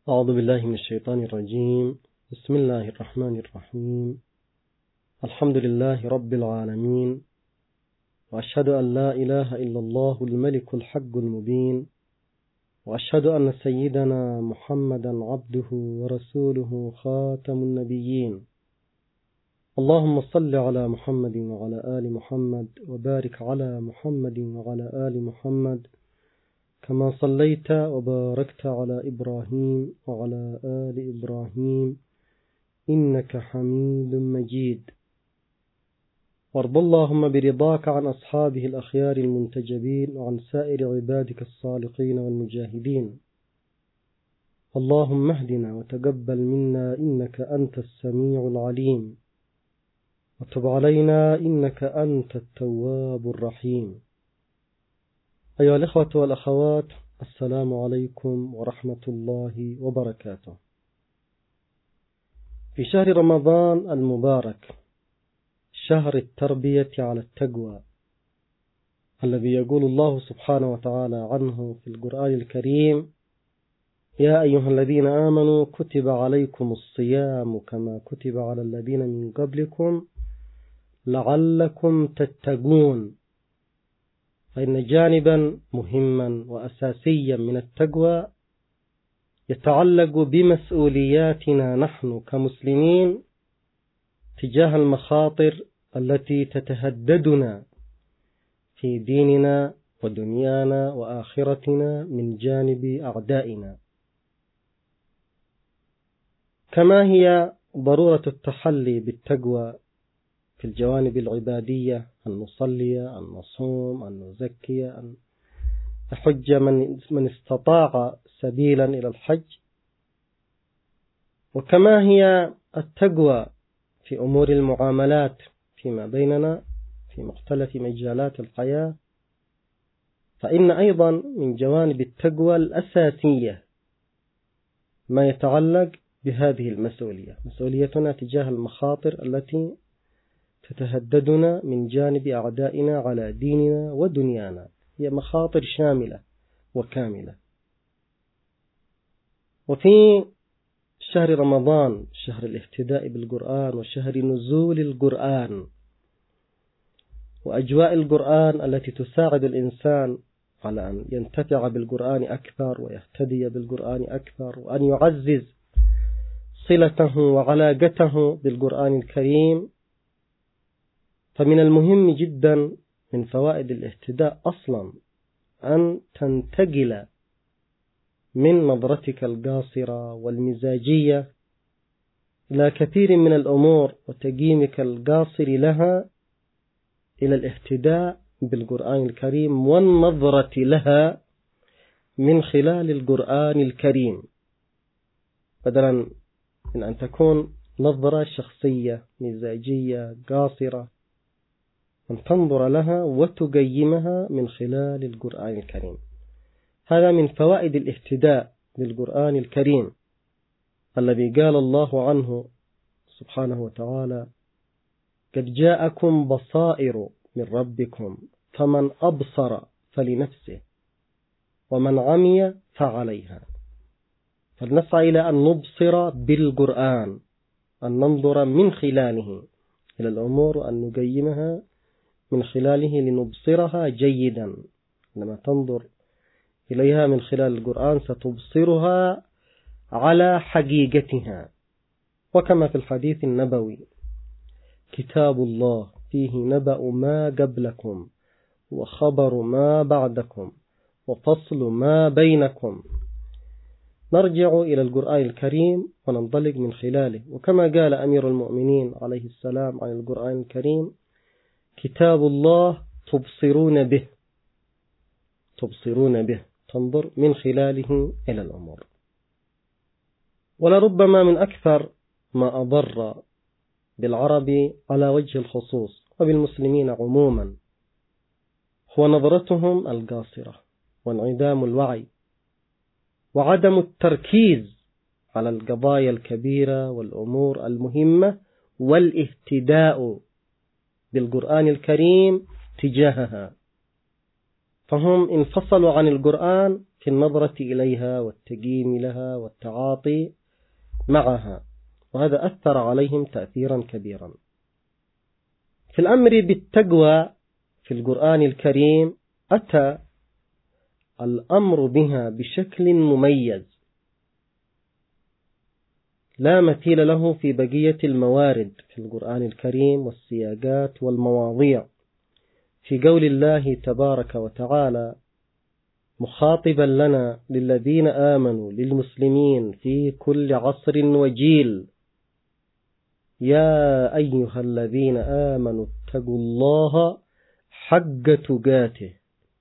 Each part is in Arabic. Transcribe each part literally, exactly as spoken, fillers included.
أعوذ بالله من الشيطان الرجيم. بسم الله الرحمن الرحيم. الحمد لله رب العالمين، وأشهد أن لا إله إلا الله الملك الحق المبين، وأشهد أن سيدنا محمدا عبده ورسوله خاتم النبيين. اللهم صل على محمد وعلى آل محمد، وبارك على محمد وعلى آل محمد كما صليت وباركت على إبراهيم وعلى آل إبراهيم إنك حميد مجيد. وارض اللهم برضاك عن أصحابه الأخيار المنتجبين وعن سائر عبادك الصالحين والمجاهدين. اللهم اهدنا وتقبل منا إنك أنت السميع العليم، وتب علينا إنك أنت التواب الرحيم. أيها الإخوة والأخوات، السلام عليكم ورحمة الله وبركاته. في شهر رمضان المبارك، شهر التربية على التقوى، الذي يقول الله سبحانه وتعالى عنه في القرآن الكريم: يا أيها الذين آمنوا كتب عليكم الصيام كما كتب على الذين من قبلكم لعلكم تتقون. فإن جانبا مهما وأساسيا من التقوى يتعلق بمسؤولياتنا نحن كمسلمين تجاه المخاطر التي تتهددنا في ديننا ودنيانا وآخرتنا من جانب أعدائنا، كما هي ضرورة التحلي بالتقوى في الجوانب العبادية، أن نصلي، أن نصوم، أن نزكي، أن نحج من, من استطاع سبيلا إلى الحج، وكما هي التقوى في أمور المعاملات فيما بيننا في مختلف مجالات الحياة. فإن أيضا من جوانب التقوى الأساسية ما يتعلق بهذه المسؤولية، مسؤوليتنا تجاه المخاطر التي تتهددنا من جانب أعدائنا على ديننا ودنيانا. هي مخاطر شاملة وكاملة. وفي شهر رمضان، شهر الاهتداء بالقرآن وشهر نزول القرآن وأجواء القرآن التي تساعد الإنسان على أن ينتفع بالقرآن أكثر ويهتدي بالقرآن أكثر، وأن يعزز صلته وعلاقته بالقرآن الكريم، فمن المهم جدا من فوائد الاهتداء أصلا أن تنتقل من نظرتك القاصرة والمزاجية إلى كثير من الأمور وتقييمك القاصر لها إلى الاهتداء بالقرآن الكريم والنظرة لها من خلال القرآن الكريم، بدلا من أن تكون نظرة شخصية مزاجية قاصرة، أن تنظر لها وتقيمها من خلال القرآن الكريم. هذا من فوائد الاهتداء بالقرآن الكريم، الذي قال الله عنه سبحانه وتعالى: قد جاءكم بصائر من ربكم فمن أبصر فلنفسه ومن عمي فعليها. فلنسعى إلى أن نبصر بالقرآن، أن ننظر من خلاله إلى الأمور وأن نقيمها من خلاله لنبصرها جيدا. لما تنظر إليها من خلال القرآن ستبصرها على حقيقتها. وكما في الحديث النبوي: كتاب الله فيه نبأ ما قبلكم وخبر ما بعدكم وفصل ما بينكم. نرجع إلى القرآن الكريم وننطلق من خلاله. وكما قال أمير المؤمنين عليه السلام عن القرآن الكريم: كتاب الله تبصرون به، تبصرون به، تنظر من خلاله إلى الأمور. ولربما من أكثر ما أضر بالعرب على وجه الخصوص وبالمسلمين عموما هو نظرتهم القاصرة وانعدام الوعي وعدم التركيز على القضايا الكبيرة والأمور المهمة والاهتداء بالقرآن الكريم تجاهها. فهم انفصلوا عن القرآن في النظرة إليها والتقييم لها والتعاطي معها، وهذا أثر عليهم تأثيرا كبيرا. في الأمر بالتقوى في القرآن الكريم أتى الأمر بها بشكل مميز لا مثيل له في بقية الموارد في القرآن الكريم والسياقات والمواضيع، في قول الله تبارك وتعالى مخاطبا لنا للذين آمنوا للمسلمين في كل عصر وجيل: يا أيها الذين آمنوا اتقوا الله حق تقاته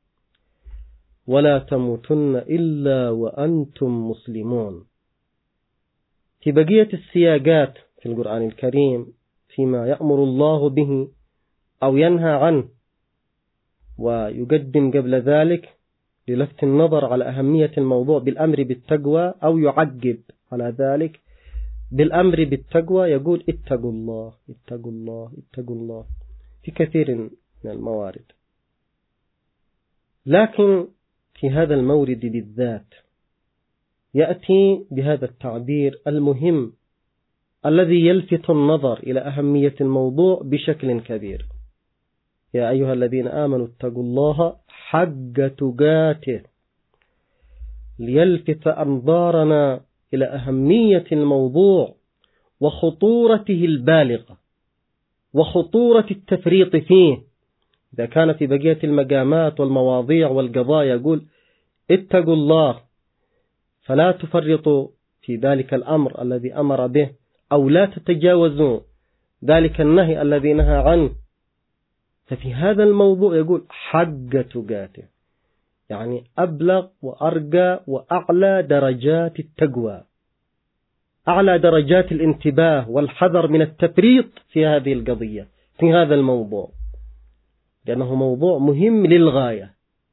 ولا تموتن إلا وأنتم مسلمون. في بقية السياقات في القرآن الكريم فيما يأمر الله به أو ينهى عنه، ويقدم قبل ذلك للفت النظر على أهمية الموضوع بالأمر بالتقوى، أو يعقب على ذلك بالأمر بالتقوى يقول اتقوا الله اتقوا الله اتقوا الله في كثير من الموارد. لكن في هذا المورد بالذات يأتي بهذا التعبير المهم الذي يلفت النظر إلى أهمية الموضوع بشكل كبير: يا أيها الذين آمنوا اتقوا الله حق تقاته، ليلفت أنظارنا إلى أهمية الموضوع وخطورته البالغة وخطورة التفريط فيه. إذا كان في بقية المقامات والمواضيع والقضايا يقول اتقوا الله، فلا تفرطوا في ذلك الأمر الذي أمر به، أو لا تتجاوزوا ذلك النهي الذي نهى عنه. ففي هذا الموضوع يقول حق تقاته، يعني أبلغ وأرقى وأعلى درجات التقوى، أعلى درجات الانتباه والحذر من التفريط في هذه القضية في هذا الموضوع، لأنه موضوع مهم للغاية.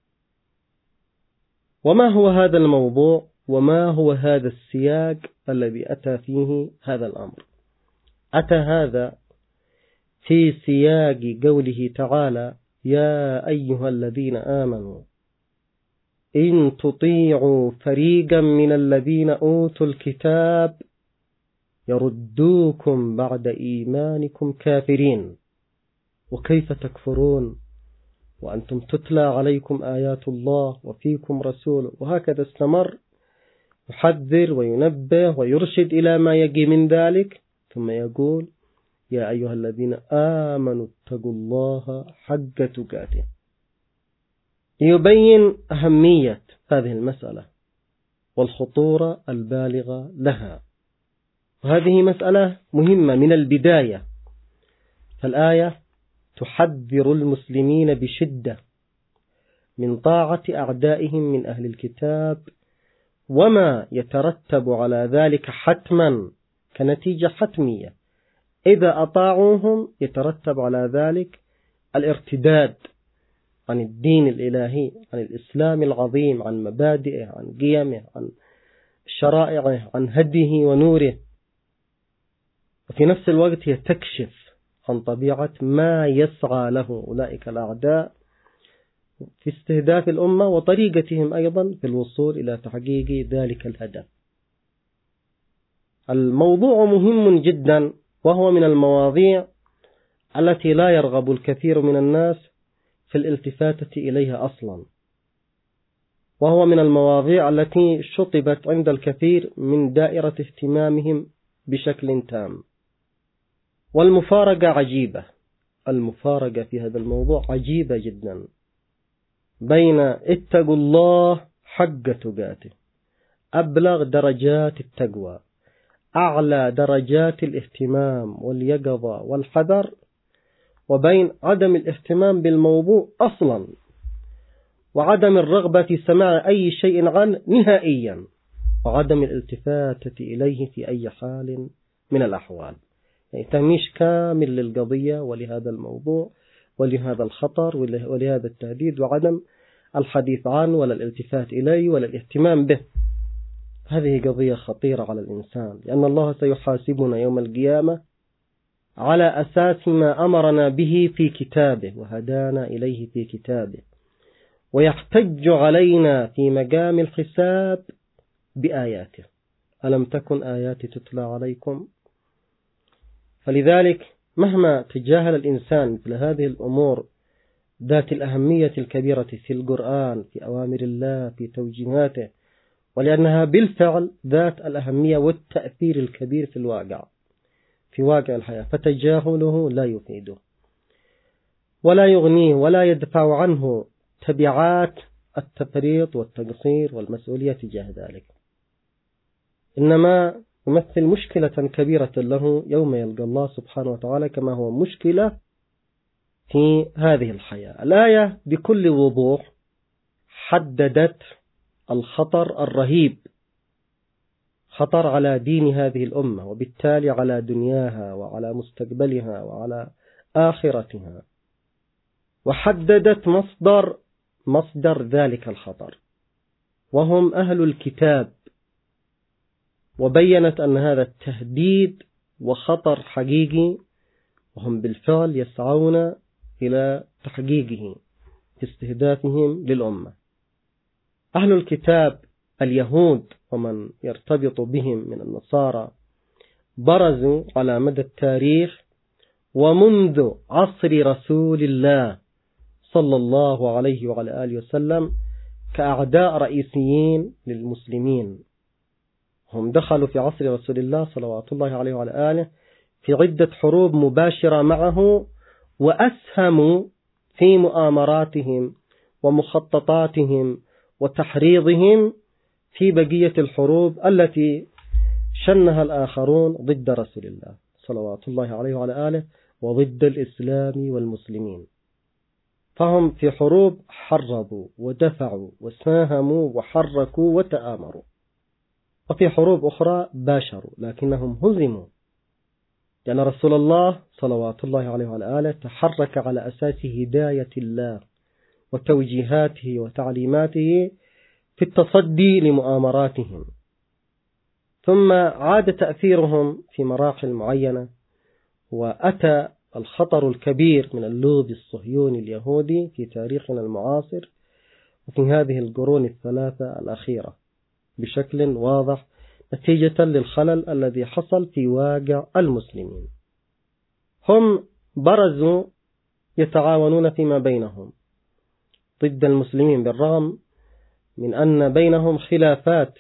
وما هو هذا الموضوع وما هو هذا السياق الذي أتى فيه هذا الأمر؟ أتى هذا في سياق قوله تعالى: يا أيها الذين آمنوا إن تطيعوا فريقا من الذين أوتوا الكتاب يردوكم بعد إيمانكم كافرين وكيف تكفرون وأنتم تتلى عليكم آيات الله وفيكم رسوله. وهكذا استمر يحذر وينبه ويرشد إلى ما يجي من ذلك، ثم يقول: يا أيها الذين آمنوا اتقوا الله حق تقاته، ليبين أهمية هذه المسألة والخطورة البالغة لها. وهذه مسألة مهمة من البداية، فالآية تحذر المسلمين بشدة من طاعة أعدائهم من أهل الكتاب وما يترتب على ذلك حتما كنتيجة حتمية. إذا أطاعوهم يترتب على ذلك الارتداد عن الدين الإلهي، عن الإسلام العظيم، عن مبادئه، عن قيمه، عن شرائعه، عن هديه ونوره. وفي نفس الوقت هي تكشف عن طبيعة ما يسعى له أولئك الأعداء في استهداف الأمة وطريقتهم أيضا في الوصول إلى تحقيق ذلك الهدف. الموضوع مهم جدا، وهو من المواضيع التي لا يرغب الكثير من الناس في الالتفاتة إليها أصلا، وهو من المواضيع التي شطبت عند الكثير من دائرة اهتمامهم بشكل تام. والمفارقة عجيبة، المفارقة في هذا الموضوع عجيبة جدا، بين اتقوا الله حق تقاته، أبلغ درجات التقوى، أعلى درجات الاهتمام واليقظة والحذر، وبين عدم الاهتمام بالموضوع أصلا وعدم الرغبة في سماع أي شيء عنه نهائيا، وعدم الالتفاتة إليه في أي حال من الأحوال. يعني تهميش كامل للقضية ولهذا الموضوع ولهذا الخطر ولهذا التهديد، وعدم الحديث عنه ولا الالتفات إليه ولا الاهتمام به. هذه قضية خطيرة على الإنسان، لأن الله سيحاسبنا يوم القيامة على أساس ما أمرنا به في كتابه وهدانا إليه في كتابه، ويحتج علينا في مقام الحساب بآياته. ألم تكن آياتي تتلى عليكم؟ فلذلك مهما تجاهل الإنسان مثل هذه الأمور ذات الأهمية الكبيرة في القرآن، في أوامر الله، في توجيهاته، ولأنها بالفعل ذات الأهمية والتأثير الكبير في الواقع في واقع الحياة، فتجاهله لا يفيده ولا يغنيه ولا يدفع عنه تبعات التفريط والتقصير والمسؤولية تجاه ذلك، إنما يمثل مشكلة كبيرة له يوم يلقى الله سبحانه وتعالى، كما هو مشكلة في هذه الحياة. الآية بكل وضوح حددت الخطر الرهيب، خطر على دين هذه الأمة، وبالتالي على دنياها وعلى مستقبلها وعلى آخرتها، وحددت مصدر مصدر ذلك الخطر وهم أهل الكتاب، وبينت أن هذا التهديد وخطر حقيقي، وهم بالفعل يسعون إلى تحقيقه في استهدافهم للأمة. أهل الكتاب اليهود ومن يرتبط بهم من النصارى برزوا على مدى التاريخ ومنذ عصر رسول الله صلى الله عليه وعلى آله وسلم كأعداء رئيسيين للمسلمين. هم دخلوا في عصر رسول الله صلوات الله عليه وعلى آله في عدة حروب مباشرة معه، وأسهموا في مؤامراتهم ومخططاتهم وتحريضهم في بقية الحروب التي شنها الآخرون ضد رسول الله صلوات الله عليه وعلى آله وضد الإسلام والمسلمين. فهم في حروب حرضوا ودفعوا وساهموا وحركوا وتآمروا، وفي حروب أخرى باشروا لكنهم هزموا، لأن رسول الله صلوات الله عليه وعلى آله تحرك على أساس هداية الله وتوجيهاته وتعليماته في التصدي لمؤامراتهم. ثم عاد تأثيرهم في مراحل معينة، وأتى الخطر الكبير من اللوبي الصهيوني اليهودي في تاريخنا المعاصر وفي هذه القرون الثلاثة الأخيرة بشكل واضح، نتيجة للخلل الذي حصل في واقع المسلمين. هم برزوا يتعاونون فيما بينهم ضد المسلمين، بالرغم من أن بينهم خلافات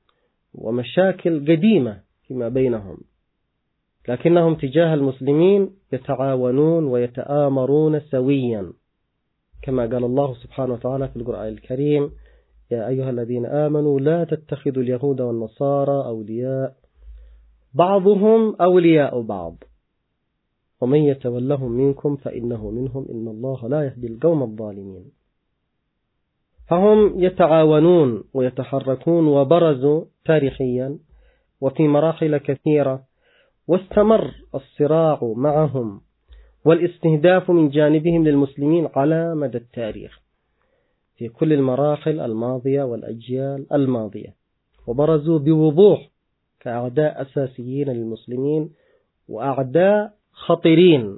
ومشاكل قديمة فيما بينهم، لكنهم تجاه المسلمين يتعاونون ويتآمرون سويا، كما قال الله سبحانه وتعالى في القرآن الكريم: يا أيها الذين آمنوا لا تتخذوا اليهود والنصارى أولياء بعضهم أولياء بعض ومن يتولهم منكم فإنه منهم إن الله لا يهدي القوم الظالمين. فهم يتعاونون ويتحركون وبرزوا تاريخيا وفي مراحل كثيرة، واستمر الصراع معهم والاستهداف من جانبهم للمسلمين على مدى التاريخ في كل المراحل الماضية والأجيال الماضية، وبرزوا بوضوح كأعداء أساسيين للمسلمين وأعداء خطيرين.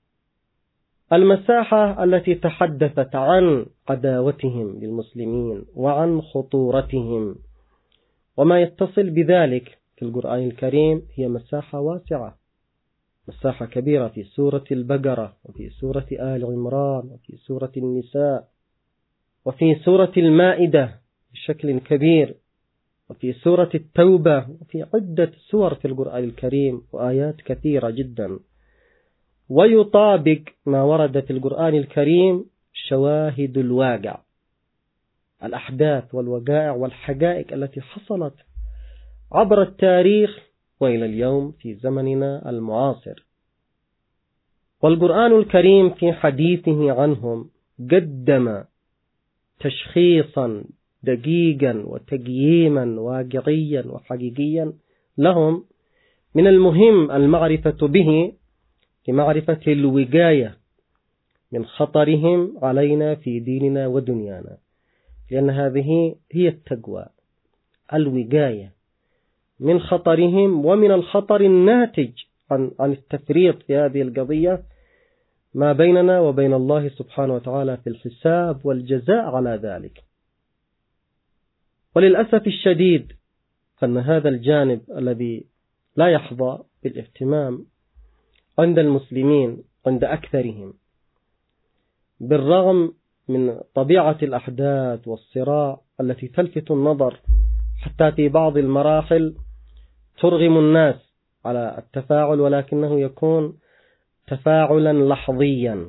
المساحة التي تحدثت عن عداوتهم للمسلمين وعن خطورتهم وما يتصل بذلك في القرآن الكريم هي مساحة واسعة، مساحة كبيرة في سورة البقرة وفي سورة آل عمران وفي سورة النساء وفي سورة المائدة بشكل كبير وفي سورة التوبة وفي عدة سور في القرآن الكريم وآيات كثيرة جدا، ويطابق ما ورد في القرآن الكريم شواهد الواقع، الأحداث والوقائع والحقائق التي حصلت عبر التاريخ وإلى اليوم في زمننا المعاصر. والقرآن الكريم في حديثه عنهم قدم تشخيصا دقيقا وتقييما واقعيا وحقيقيا لهم من المهم المعرفة به لمعرفة الوقاية من خطرهم علينا في ديننا ودنيانا، لأن هذه هي التقوى، الوقاية من خطرهم ومن الخطر الناتج عن عن التفريط في هذه القضية ما بيننا وبين الله سبحانه وتعالى في الحساب والجزاء على ذلك. وللأسف الشديد أن هذا الجانب الذي لا يحظى بالاهتمام عند المسلمين عند أكثرهم، بالرغم من طبيعة الأحداث والصراع التي تلفت النظر حتى في بعض المراحل ترغم الناس على التفاعل، ولكنه يكون تفاعلا لحظيا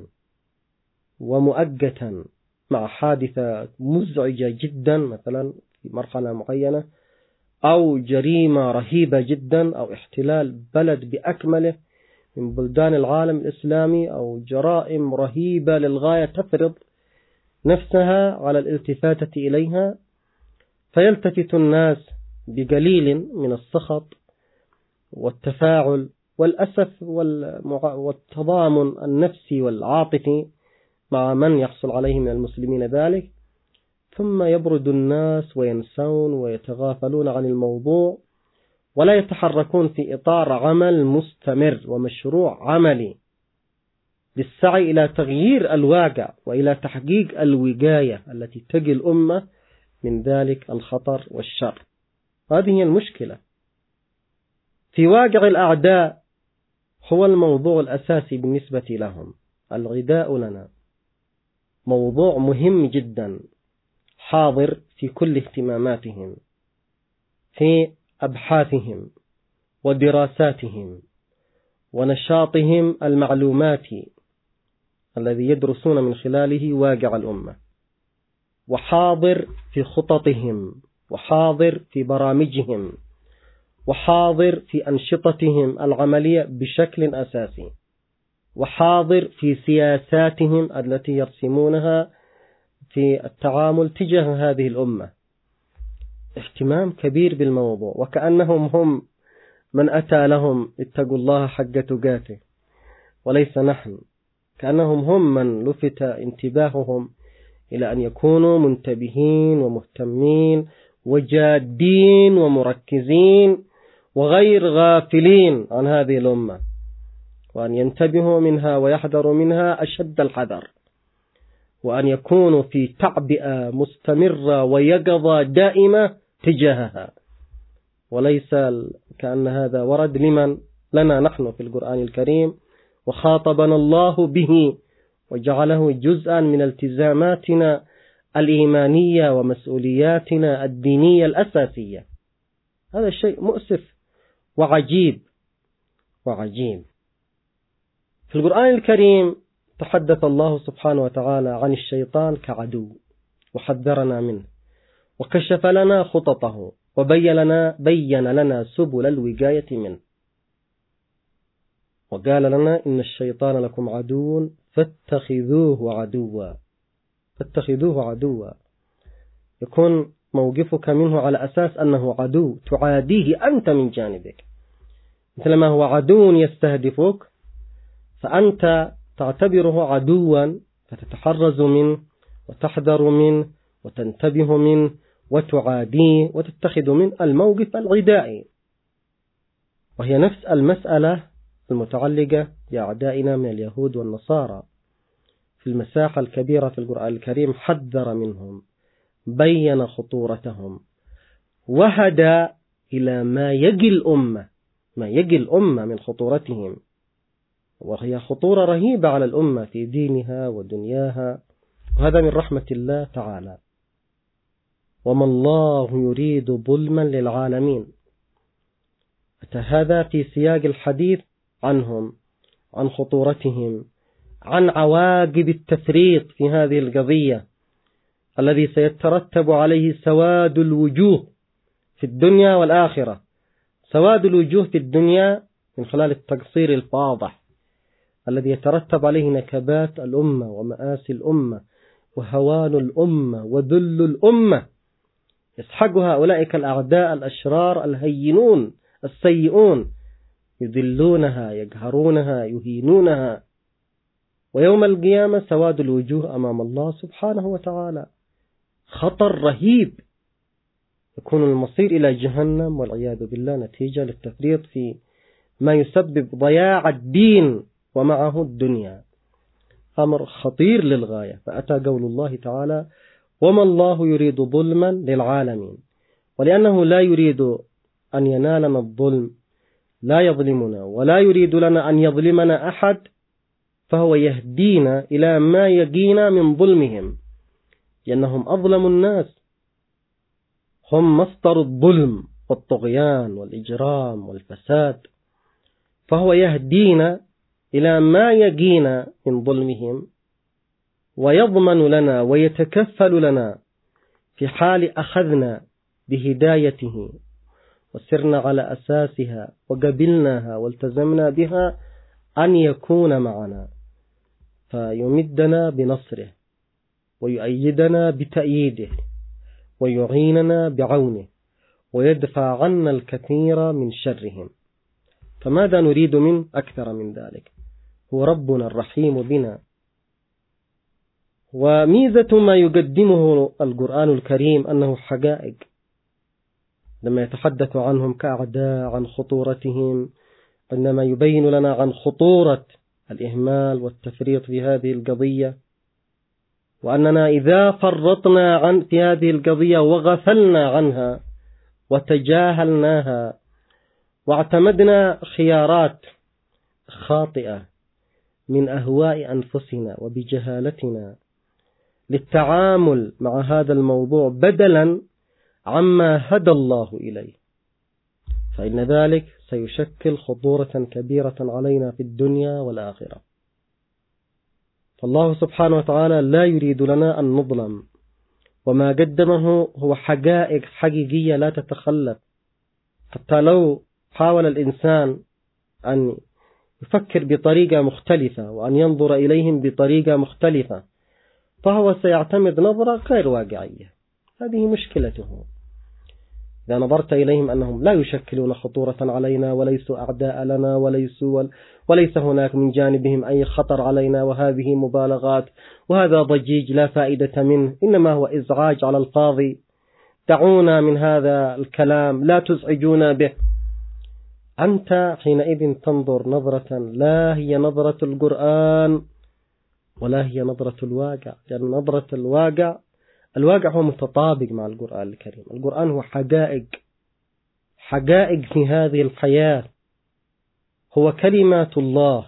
ومؤقتا مع حادثة مزعجة جدا مثلا في مرحلة معينة، أو جريمة رهيبة جدا، أو احتلال بلد بأكمله من بلدان العالم الإسلامي، أو جرائم رهيبة للغاية تفرض نفسها على الالتفاتة إليها، فيلتفت الناس بقليل من السخط والتفاعل والأسف والتضامن النفسي والعاطفي مع من يحصل عليه من المسلمين ذلك، ثم يبرد الناس وينسون ويتغافلون عن الموضوع، ولا يتحركون في إطار عمل مستمر ومشروع عملي للسعي إلى تغيير الواقع وإلى تحقيق الوقاية التي تقي الأمة من ذلك الخطر والشر. هذه هي المشكلة. في واقع الأعداء هو الموضوع الأساسي بالنسبة لهم. الغذاء لنا موضوع مهم جدا حاضر في كل اهتماماتهم، في أبحاثهم ودراساتهم ونشاطهم المعلوماتي الذي يدرسون من خلاله واقع الأمة، وحاضر في خططهم، وحاضر في برامجهم، وحاضر في أنشطتهم العملية بشكل أساسي، وحاضر في سياساتهم التي يرسمونها في التعامل تجاه هذه الأمة. اهتمام كبير بالموضوع، وكأنهم هم من أتى لهم اتقوا الله حق تقاته وليس نحن، كأنهم هم من لفت انتباههم إلى أن يكونوا منتبهين ومهتمين وجادين ومركزين وغير غافلين عن هذه الأمة، وأن ينتبهوا منها ويحذروا منها أشد الحذر، وأن يكونوا في تعبئة مستمرة ويقظة دائمة تجاهها، وليس كأن هذا ورد لمن لنا نحن في القرآن الكريم، وخاطبنا الله به وجعله جزءا من التزاماتنا الإيمانية ومسؤولياتنا الدينية الأساسية. هذا الشيء مؤسف وعجيب وعجيب. في القرآن الكريم تحدث الله سبحانه وتعالى عن الشيطان كعدو، وحذرنا منه، وكشف لنا خططه، وبين لنا بين لنا سبل الوقاية منه، وقال لنا إن الشيطان لكم عدو فاتخذوه عدوا. فاتخذوه عدوا يكون موقفك منه على أساس أنه عدو تعاديه أنت من جانبك، مثلما هو عدو يستهدفك فأنت تعتبره عدوا فتتحرز منه وتحذر منه وتنتبه منه وتعاديه وتتخذ منه الموقف العدائي. وهي نفس المسألة المتعلقة بأعدائنا من اليهود والنصارى. في المساحة الكبيرة في القرآن الكريم حذر منهم، بين خطورتهم، وهدى إلى ما يجي الأمة ما يجي الأمة من خطورتهم، وهي خطورة رهيبة على الأمة في دينها ودنياها، وهذا من رحمة الله تعالى. وما الله يريد ظلما للعالمين. هذا في سياق الحديث عنهم، عن خطورتهم، عن عواقب التفريط في هذه القضية الذي سيترتب عليه سواد الوجوه في الدنيا والآخرة. سواد الوجوه في الدنيا من خلال التقصير الفاضح الذي يترتب عليه نكبات الأمة ومآسي الأمة وهوان الأمة وذل الأمة، يسحقها أولئك الأعداء الأشرار الهينون السيئون، يذلونها، يقهرونها، يهينونها. ويوم القيامة سواد الوجوه أمام الله سبحانه وتعالى، خطر رهيب، يكون المصير إلى جهنم والعياذ بالله نتيجة للتفريط في ما يسبب ضياع الدين ومعه الدنيا. أمر خطير للغاية. فأتى قول الله تعالى: وما الله يريد ظلما للعالمين. ولأنه لا يريد أن ينالنا الظلم، لا يظلمنا ولا يريد لنا أن يظلمنا أحد، فهو يهدينا إلى ما يقينا من ظلمهم، لأنهم أظلم الناس، هم مصدر الظلم والطغيان والإجرام والفساد، فهو يهدينا إلى ما يقينا من ظلمهم، ويضمن لنا ويتكفل لنا في حال أخذنا بهدايته وسرنا على أساسها وقبلناها والتزمنا بها أن يكون معنا، فيمدنا بنصره ويؤيدنا بتأييده ويعيننا بعونه ويدفع عنا الكثير من شرهم. فماذا نريد من أكثر من ذلك؟ هو ربنا الرحيم بنا. وميزة ما يقدمه القرآن الكريم أنه حقائق، لما يتحدث عنهم كأعداء عن خطورتهم، عندما يبين لنا عن خطورة الإهمال والتفريط في هذه القضية، وأننا إذا فرطنا عن في هذه القضية وغفلنا عنها وتجاهلناها واعتمدنا خيارات خاطئة من أهواء أنفسنا وبجهالتنا للتعامل مع هذا الموضوع بدلا عما هدى الله إليه، فإن ذلك سيشكل خطورة كبيرة علينا في الدنيا والآخرة. فالله سبحانه وتعالى لا يريد لنا أن نظلم، وما قدمه هو حقائق حقيقية لا تتخلف. حتى لو حاول الإنسان أن يفكر بطريقة مختلفة وأن ينظر إليهم بطريقة مختلفة، فهو سيعتمد نظرة غير واقعية. هذه مشكلته. إذا نظرت إليهم أنهم لا يشكلون خطورة علينا وليسوا أعداء لنا وليسوا وليس هناك من جانبهم أي خطر علينا، وهذه مبالغات وهذا ضجيج لا فائدة منه، إنما هو إزعاج على الفاضي، دعونا من هذا الكلام لا تزعجونا به، أنت حينئذ تنظر نظرة لا هي نظرة القرآن ولا هي نظرة الواقع. لأن نظرة الواقع الواقع هو متطابق مع القرآن الكريم. القرآن هو حقائق حقائق في هذه الحياة، هو كلمات الله،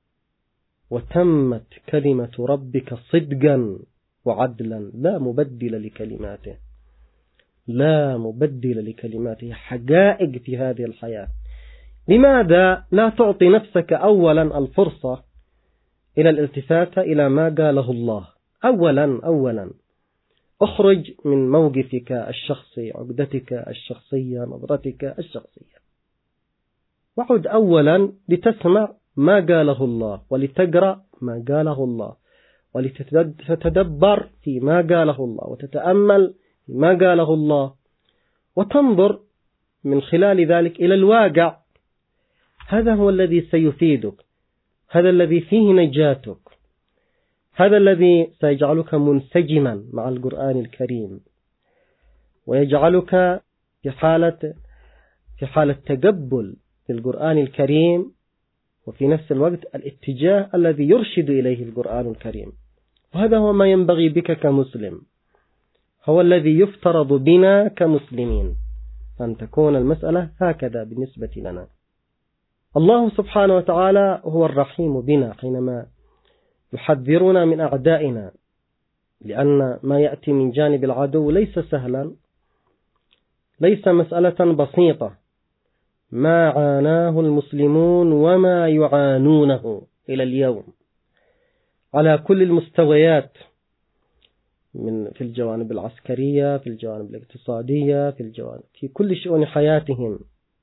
وتمت كلمة ربك صدقا وعدلا لا مبدل لكلماته، لا مبدل لكلماته، حقائق في هذه الحياة. لماذا لا تعطي نفسك أولا الفرصة إلى الالتفات إلى ما قاله الله؟ أولا أولا اخرج من موقفك الشخصي، عقدتك الشخصية، نظرتك الشخصية، وعد أولا لتسمع ما قاله الله، ولتقرأ ما قاله الله، ولتتدبر في ما قاله الله، وتتأمل في ما قاله الله، وتنظر من خلال ذلك إلى الواقع. هذا هو الذي سيفيدك، هذا الذي فيه نجاتك، هذا الذي سيجعلك منسجما مع القرآن الكريم، ويجعلك في حالة في حالة تقبل للقرآن الكريم، وفي نفس الوقت الاتجاه الذي يرشد إليه القرآن الكريم. وهذا هو ما ينبغي بك كمسلم، هو الذي يفترض بنا كمسلمين، أن تكون المسألة هكذا بالنسبة لنا. الله سبحانه وتعالى هو الرحيم بنا حينما يحذرنا من أعدائنا، لأن ما يأتي من جانب العدو ليس سهلا، ليس مسألة بسيطة. ما عاناه المسلمون وما يعانونه إلى اليوم على كل المستويات، من في الجوانب العسكرية، في الجوانب الاقتصادية، في الجوانب في كل شؤون حياتهم،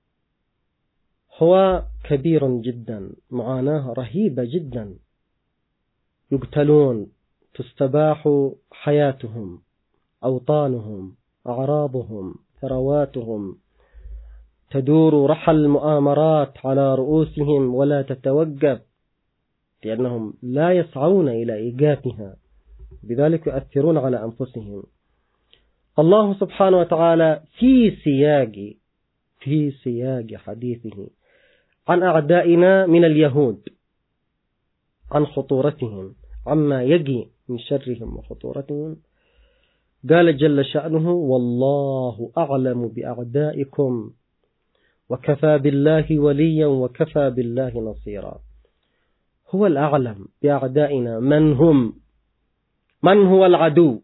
هو كبير جدا، معاناة رهيبة جدا. يقتلون، تستباح حياتهم، أوطانهم، أعراضهم، ثرواتهم، تدور رحل المؤامرات على رؤوسهم ولا تتوقف، لأنهم لا يسعون إلى إيقافها، بذلك يؤثرون على أنفسهم. الله سبحانه وتعالى في سياق في سياق حديثه عن أعدائنا من اليهود، عن خطورتهم، عما يجي من شرهم وخطورتهم. قال جل شأنه: والله أعلم بأعدائكم وكفى بالله وليا وكفى بالله نصيرا. هو الأعلم بأعدائنا. من هم؟ من هو العدو؟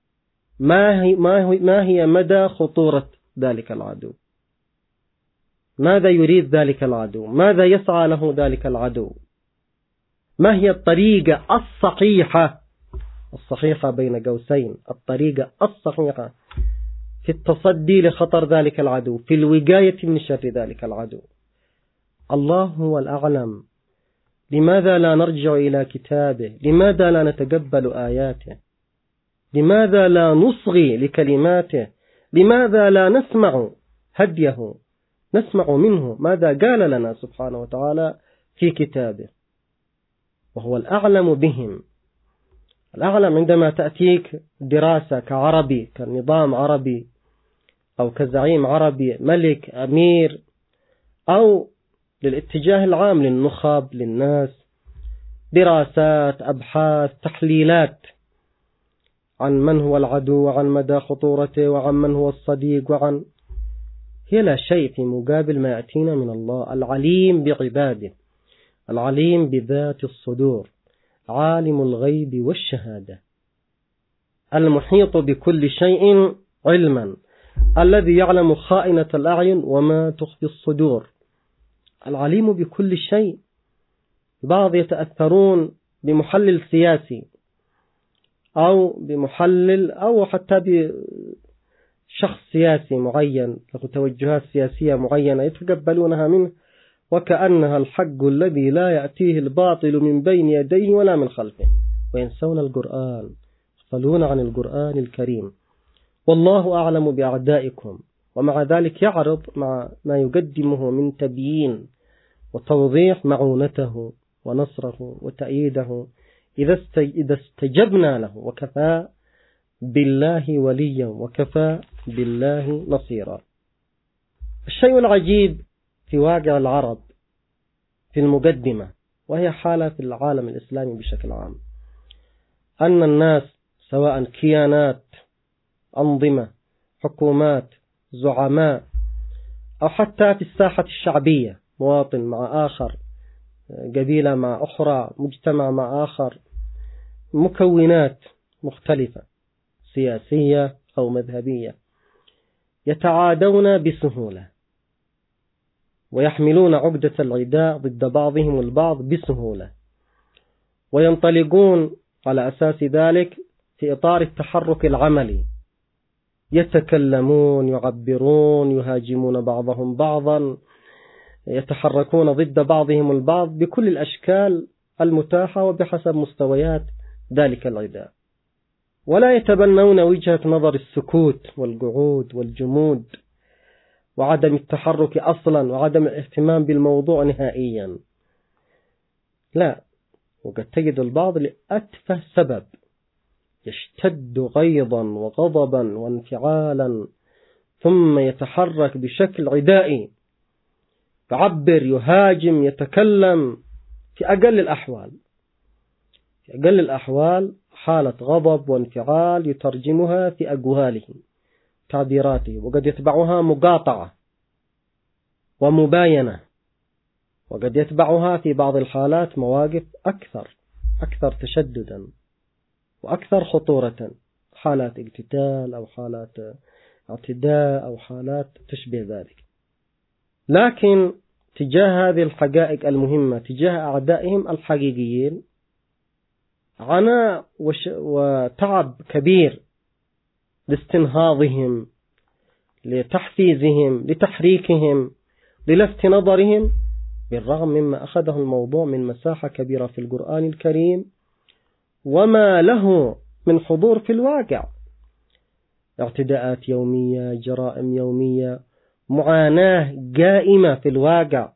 ما هي, ما هي, ما هي مدى خطورة ذلك العدو؟ ماذا يريد ذلك العدو؟ ماذا يسعى له ذلك العدو؟ ما هي الطريقة الصحيحة الصحيحة بين قوسين الطريقة الصحيحة في التصدي لخطر ذلك العدو، في الوقاية من شر ذلك العدو؟ الله هو الأعلم. لماذا لا نرجع إلى كتابه؟ لماذا لا نتقبل آياته؟ لماذا لا نصغي لكلماته؟ لماذا لا نسمع هديه، نسمع منه ماذا قال لنا سبحانه وتعالى في كتابه؟ وهو الأعلم بهم. الأعلم عندما تأتيك دراسة كعربي، كنظام عربي، أو كزعيم عربي، ملك، أمير، أو للاتجاه العام للنخب، للناس، دراسات، أبحاث، تحليلات عن من هو العدو وعن مدى خطورته وعن من هو الصديق، وعن هي لا شيء في مقابل ما يأتينا من الله العليم بعباده، العليم بذات الصدور، عالم الغيب والشهادة، المحيط بكل شيء علما، الذي يعلم خائنة الأعين وما تخفي الصدور، العليم بكل شيء. بعض يتأثرون بمحلل سياسي أو بمحلل أو حتى بشخص سياسي معين له توجهات سياسية معينة يتقبلونها منه وكأنها الحق الذي لا يأتيه الباطل من بين يديه ولا من خلفه، وينسون القرآن، يغفلون عن القرآن الكريم. والله أعلم بأعدائكم، ومع ذلك يعرض مع ما يقدمه من تبيين وتوضيح معونته ونصره وتأييده إذا استجبنا له، وكفى بالله وليا وكفى بالله نصيرا. الشيء العجيب في واقع العرب في المقدمة، وهي حالة في العالم الإسلامي بشكل عام، أن الناس سواء كيانات، أنظمة، حكومات، زعماء، أو حتى في الساحة الشعبية، مواطن مع آخر، قبيلة مع أخرى، مجتمع مع آخر، مكونات مختلفة سياسية أو مذهبية، يتعادون بسهولة ويحملون عقدة العداء ضد بعضهم البعض بسهولة، وينطلقون على أساس ذلك في إطار التحرك العملي، يتكلمون، يعبرون، يهاجمون بعضهم بعضا، يتحركون ضد بعضهم البعض بكل الأشكال المتاحة وبحسب مستويات ذلك العداء، ولا يتبنون وجهة نظر السكوت والقعود والجمود وعدم التحرك أصلا وعدم الاهتمام بالموضوع نهائيا. لا، وقد تجد البعض لأتفه سبب يشتد غيظا وغضبا وانفعالا ثم يتحرك بشكل عدائي، يعبر، يهاجم، يتكلم في أقل الأحوال في أقل الأحوال حالة غضب وانفعال يترجمها في أقواله، تعبيراته، وقد يتبعها مقاطعة ومباينة، وقد يتبعها في بعض الحالات مواقف أكثر أكثر تشددا وأكثر خطورة، حالات اقتتال أو حالات اعتداء أو حالات تشبه ذلك. لكن تجاه هذه الحقائق المهمة، تجاه أعدائهم الحقيقيين، عناء وتعب كبير لاستنهاضهم، لتحفيزهم، لتحريكهم، للفت نظرهم، بالرغم مما أخذه الموضوع من مساحة كبيرة في القرآن الكريم وما له من حضور في الواقع، اعتداءات يومية، جرائم يومية، معاناة قائمة في الواقع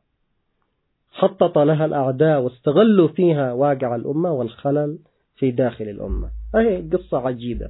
خطط لها الأعداء واستغلوا فيها واقع الأمة والخلل في داخل الأمة. هذه قصة عجيبة.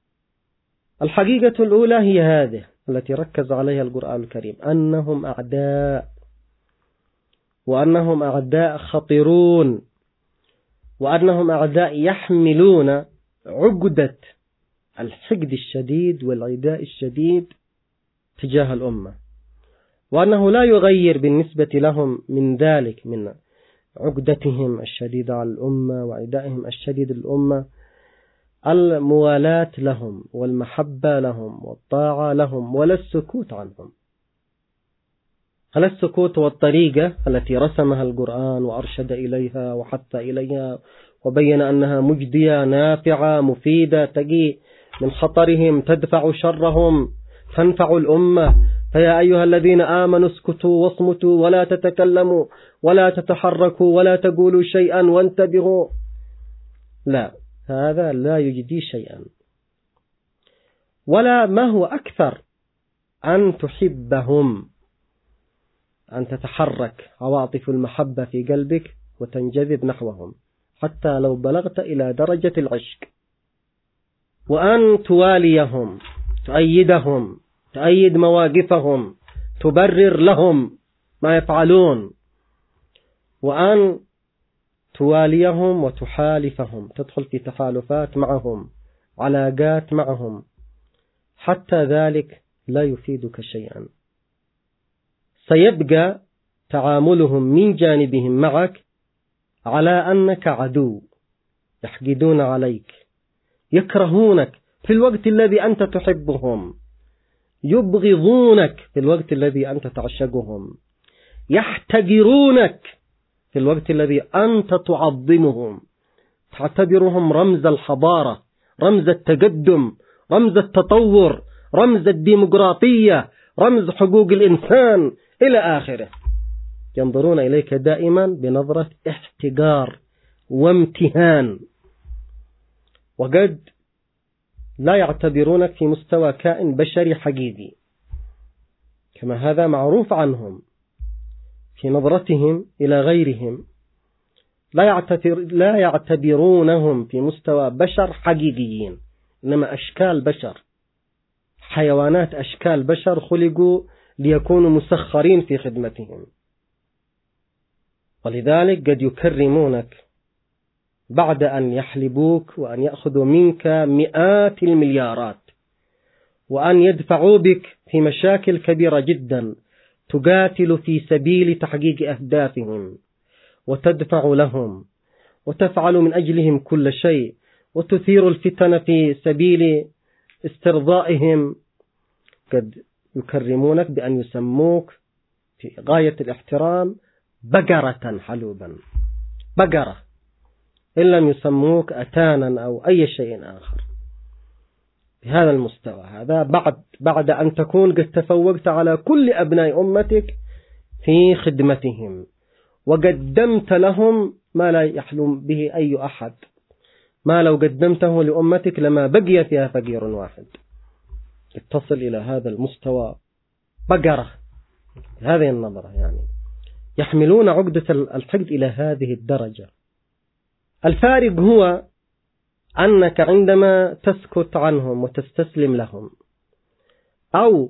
الحقيقة الأولى هي هذه التي ركز عليها القرآن الكريم، أنهم أعداء، وأنهم أعداء خطيرون، وأنهم أعداء يحملون عقدة الحقد الشديد والعداء الشديد تجاه الأمة، وأنه لا يغير بالنسبة لهم من ذلك، من عقدتهم الشديدة على الأمة وعدائهم الشديد للأمة، الموالاة لهم والمحبة لهم والطاعة لهم ولا السكوت عنهم. على السكوت والطريقة التي رسمها القرآن وأرشد إليها وحث إليها وبين أنها مجدية نافعة مفيدة، تقي من خطرهم، تدفع شرهم، تنفع الأمة. فيا أيها الذين آمنوا اسكتوا واصمتوا ولا تتكلموا ولا تتحركوا ولا تقولوا شيئا وانتبهوا. لا، هذا لا يجدي شيئا. ولا ما هو أكثر أن تحبهم، أن تتحرك عواطف المحبة في قلبك وتنجذب نحوهم حتى لو بلغت إلى درجة العشق، وأن تواليهم، تؤيدهم، تؤيد مواقفهم، تبرر لهم ما يفعلون، وأن تواليهم وتحالفهم، تدخل في تحالفات معهم، علاقات معهم، حتى ذلك لا يفيدك شيئا. سيبقى تعاملهم من جانبهم معك على أنك عدو، يحقدون عليك، يكرهونك في الوقت الذي أنت تحبهم، يبغضونك في الوقت الذي أنت تعشقهم، يحتقرونك في الوقت الذي أنت تعظمهم، تعتبرهم رمز الحضارة، رمز التقدم، رمز التطور، رمز الديمقراطية، رمز حقوق الإنسان إلى آخره. ينظرون إليك دائما بنظرة احتقار وامتهان، وقد لا يعتبرونك في مستوى كائن بشري حقيقي، كما هذا معروف عنهم في نظرتهم إلى غيرهم. لا يعتبر لا يعتبرونهم في مستوى بشر حقيقيين، إنما أشكال بشر، حيوانات، أشكال بشر خلقوا ليكونوا مسخرين في خدمتهم. ولذلك قد يكرمونك بعد أن يحلبوك وأن يأخذوا منك مئات المليارات، وأن يدفعوا بك في مشاكل كبيرة جدا، تقاتل في سبيل تحقيق أهدافهم، وتدفع لهم وتفعل من أجلهم كل شيء، وتثير الفتن في سبيل استرضائهم. قد يكرمونك بأن يسموك في غاية الاحترام بقرة حلوبا، بقرة، إن لم يسموك أتانا أو أي شيء آخر. بهذا المستوى هذا بعد بعد أن تكون قد تفوقت على كل أبناء أمتك في خدمتهم، وقدمت لهم ما لا يحلم به أي أحد. ما لو قدمته لأمتك لما بقي فيها فقير واحد. تصل إلى هذا المستوى، بقرة، هذه النظرة، يعني يحملون عقدة الحقد إلى هذه الدرجة. الفارق هو أنك عندما تسكت عنهم وتستسلم لهم، أو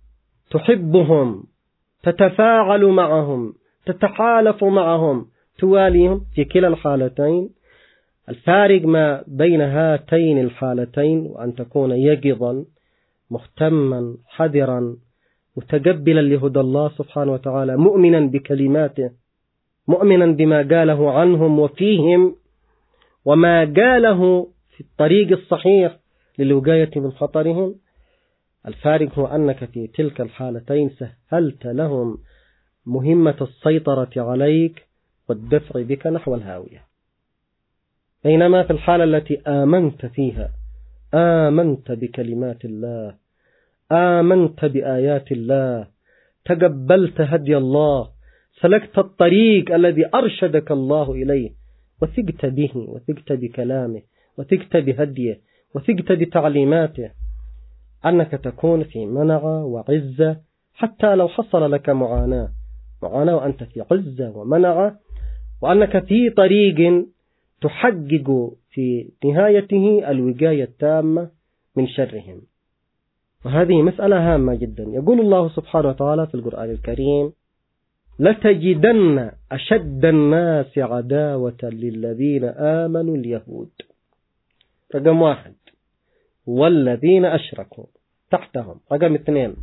تحبهم، تتفاعل معهم، تتحالف معهم، تواليهم، في كلا الحالتين الفارق ما بين هاتين الحالتين وأن تكون يقظا مهتما حذرا متقبلا لهدى الله سبحانه وتعالى، مؤمنا بكلماته، مؤمنا بما قاله عنهم وفيهم، وما قاله في الطريق الصحيح للوقاية من خطرهم. الفارق هو أنك في تلك الحالتين سهلت لهم مهمة السيطرة عليك والدفع بك نحو الهاوية. بينما في الحالة التي آمنت فيها، آمنت بكلمات الله، آمنت بآيات الله، تقبلت هدي الله، سلكت الطريق الذي أرشدك الله إليه، وثقت به، وثقت بكلامه، وثقت بهديه، وثقت بتعليماته، أنك تكون في منعة وعزة. حتى لو حصل لك معاناة معاناة وأنت في عزة ومنعة، وأنك في طريق تحقق في نهايته الوقاية التامة من شرهم. وهذه مسألة هامة جدا. يقول الله سبحانه وتعالى في القرآن الكريم: لتجدن أشد الناس عداوة للذين آمنوا اليهود. رقم واحد والذين أشركوا تحتهم. رقم اثنين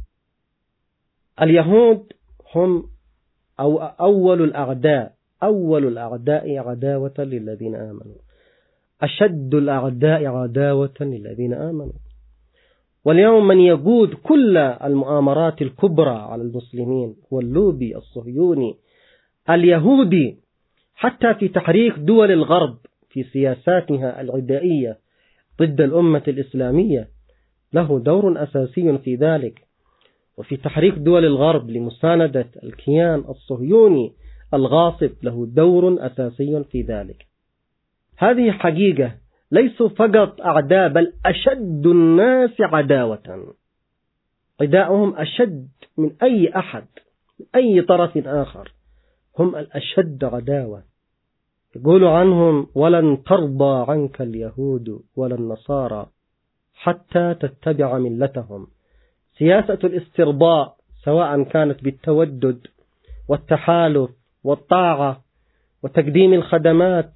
اليهود هم أو أول الأعداء أول الأعداء عداوة للذين آمنوا، أشد الأعداء عداوة للذين آمنوا. واليوم من يقود كل المؤامرات الكبرى على المسلمين هو اللوبي الصهيوني اليهودي، حتى في تحريك دول الغرب في سياساتها العدائية ضد الأمة الإسلامية له دور أساسي في ذلك، وفي تحريك دول الغرب لمساندة الكيان الصهيوني الغاصب له دور أساسي في ذلك. هذه حقيقة، ليسوا فقط أعداء بل أشد الناس عداوة. عداؤهم أشد من أي أحد من أي طرف آخر، هم الأشد عداوة. يقول عنهم ولن ترضى عنك اليهود ولا النصارى حتى تتبع ملتهم. سياسة الاسترضاء سواء كانت بالتودد والتحالف والطاعة وتقديم الخدمات،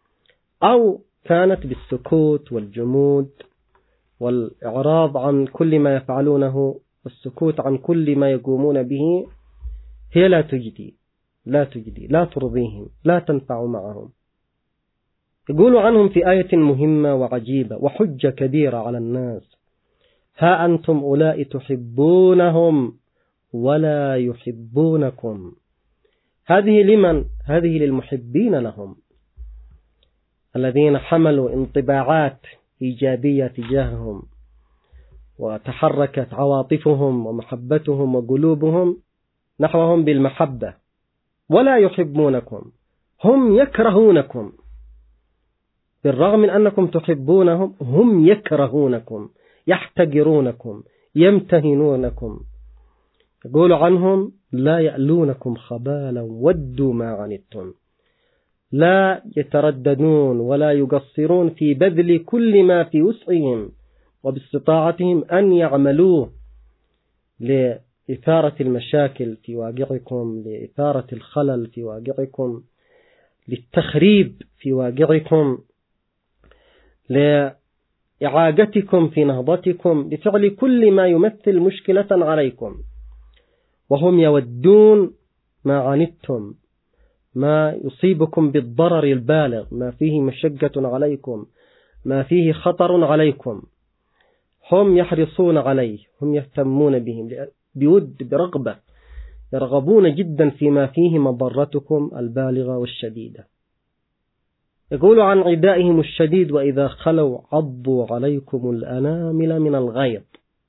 أو كانت بالسكوت والجمود والإعراض عن كل ما يفعلونه والسكوت عن كل ما يقومون به، هي لا تجدي لا تجدي لا ترضيهم، لا تنفع معهم. يقول عنهم في آية مهمة وعجيبة وحجة كبيرة على الناس: ها أنتم أولئك تحبونهم ولا يحبونكم. هذه لمن؟ هذه للمحبين لهم، الذين حملوا انطباعات إيجابية تجاههم وتحركت عواطفهم ومحبتهم وقلوبهم نحوهم بالمحبة. ولا يحبونكم، هم يكرهونكم، بالرغم من أنكم تحبونهم هم يكرهونكم، يحتقرونكم، يمتهنونكم. يقول عنهم لا يألونكم خبالا ودوا ما عنتم. لا يترددون ولا يقصرون في بذل كل ما في وسعهم وباستطاعتهم أن يعملوه لإثارة المشاكل في واقعكم، لإثارة الخلل في واقعكم، للتخريب في واقعكم، لإعاقتكم في نهضتكم، لفعل كل ما يمثل مشكلة عليكم. وهم يودون ما عنتم، ما يصيبكم بالضرر البالغ، ما فيه مشقة عليكم، ما فيه خطر عليكم، هم يحرصون عليه، هم يهتمون بهم بود برغبة، يرغبون جدا فيما فيه مضرتكم البالغة والشديدة. يقول عن عدائهم الشديد: وإذا خلوا عضوا عليكم الأنامل من الغيظ.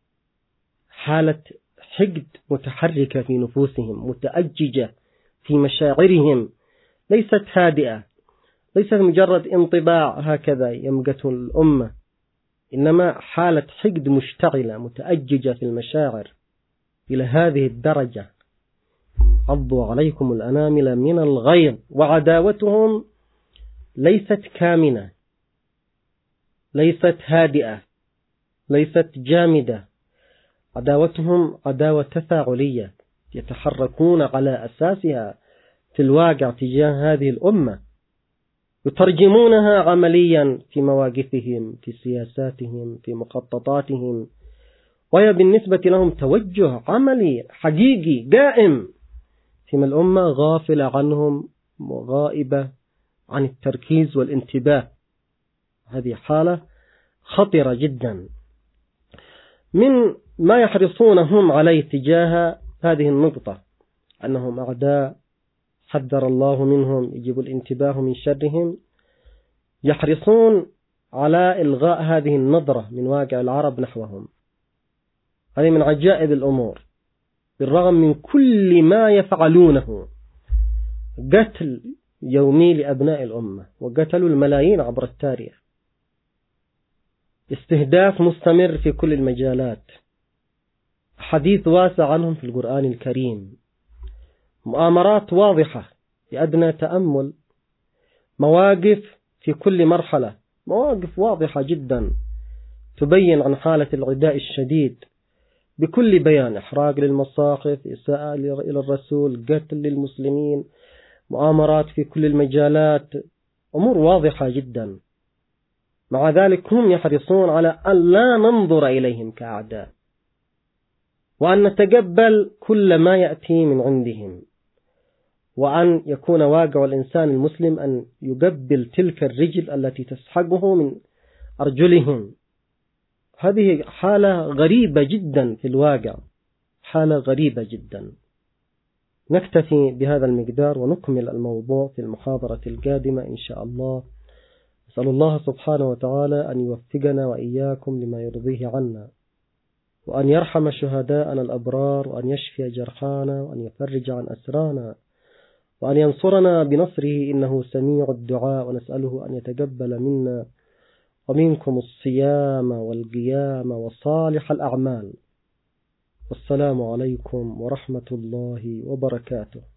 حالة حقد متحركة في نفوسهم، متأججة في مشاعرهم، ليست هادئة، ليست مجرد انطباع هكذا يمقت الأمة، إنما حالة حقد مشتعلة متأججة في المشاعر إلى هذه الدرجة. عضوا عليكم الأنامل من الغيظ. وعداوتهم ليست كامنة، ليست هادئة، ليست جامدة. عداوتهم عداوة تفاعلية، يتحركون على أساسها في الواقع تجاه هذه الأمة، يترجمونها عمليا في مواقفهم، في سياساتهم، في مخططاتهم، وهي بالنسبة لهم توجه عملي حقيقي قائم، فيما الأمة غافلة عنهم وغائبة عن التركيز والانتباه. هذه حالة خطرة جدا. من ما يحرصونهم عليه تجاه هذه النقطة أنهم أعداء حذر الله منهم، يجب الانتباه من شرهم. يحرصون على إلغاء هذه النظرة من واقع العرب نحوهم. هذه من عجائب الأمور، بالرغم من كل ما يفعلونه، قتل يومي لأبناء الأمة، وقتلوا الملايين عبر التاريخ، استهداف مستمر في كل المجالات، حديث واسع عنهم في القرآن الكريم، مؤامرات واضحة بأدنى تأمل، مواقف في كل مرحلة، مواقف واضحة جدا تبين عن حالة العداء الشديد بكل بيان: إحراق للمصاحف، إساءة إلى الرسول، قتل للمسلمين، مؤامرات في كل المجالات، أمور واضحة جدا. مع ذلك هم يحرصون على أن لا ننظر إليهم كأعداء، وأن نتقبل كل ما يأتي من عندهم، وأن يكون واقع الإنسان المسلم أن يقبل تلك الرجل التي تسحقه من أرجلهم. هذه حالة غريبة جدا في الواقع، حالة غريبة جدا. نكتفي بهذا المقدار ونكمل الموضوع في المحاضرة القادمة إن شاء الله. أسأل الله سبحانه وتعالى أن يوفقنا وإياكم لما يرضيه عنا، وأن يرحم شهداءنا الأبرار، وأن يشفي جرحانا، وأن يفرج عن أسرانا، وأن ينصرنا بنصره إنه سميع الدعاء. ونسأله أن يتقبل منا ومنكم الصيام والقيام وصالح الأعمال. والسلام عليكم ورحمة الله وبركاته.